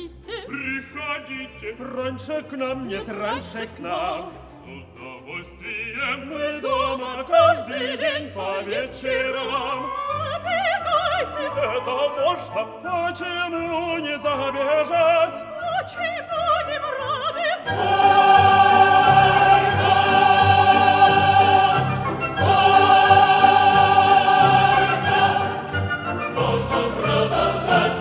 приходите. Приходите. Раньше к нам, нет, раньше к нам. С удовольствием. Мы дома каждый день по вечерам. Забегайте. Это можно, почему не забежать? Очень будем рады. Можно продолжать.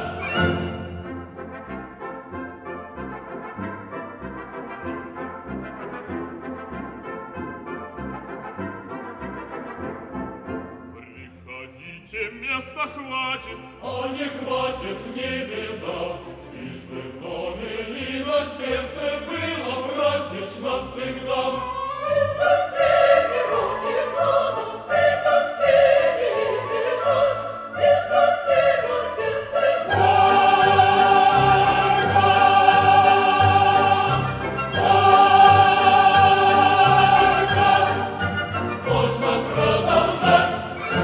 Приходите, места хватит. А не хватит, не беда. Лишь бы в доме и на сердце было празднично всегда. Без гостей ни руки сладу, при тоске не избежать. Без гостей на сердце Можно продолжать.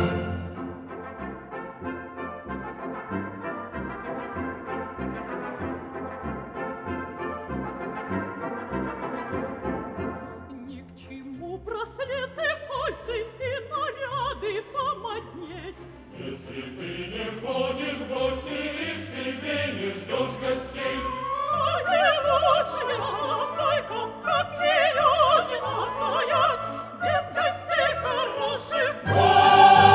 ни к чему браслеты, кольца и наряды помодней. Если ты не ходишь в гости и к себе не ждешь гостей, Но не лучше настойка, как ее не настоять. Без гостей хороших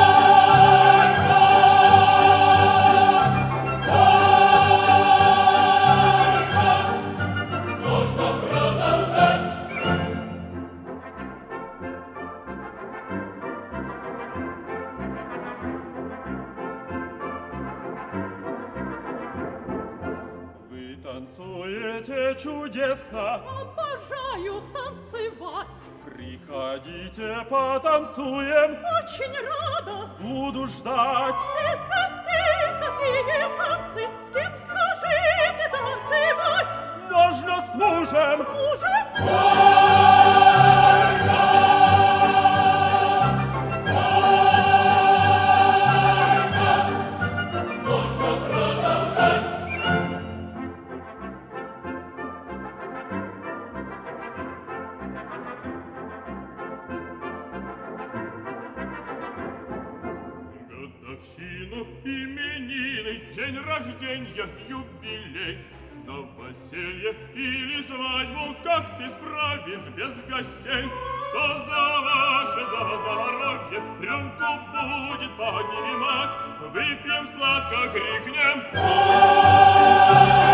можно продолжать. Вы танцуете чудесно. обожаю танцевать. Приходите, потанцуем. Очень рада. Буду ждать. Без гостей какие танцы, с кем скажите танцевать? Можно с мужем. Мужик Можно продолжать. Годовщину, именины, день рождения, юбилей, новоселье или свадьбу, как ты справишь без гостей? Кто за ваше, за здоровье рюмку будет поднимать? Выпьем сладко, крикнем.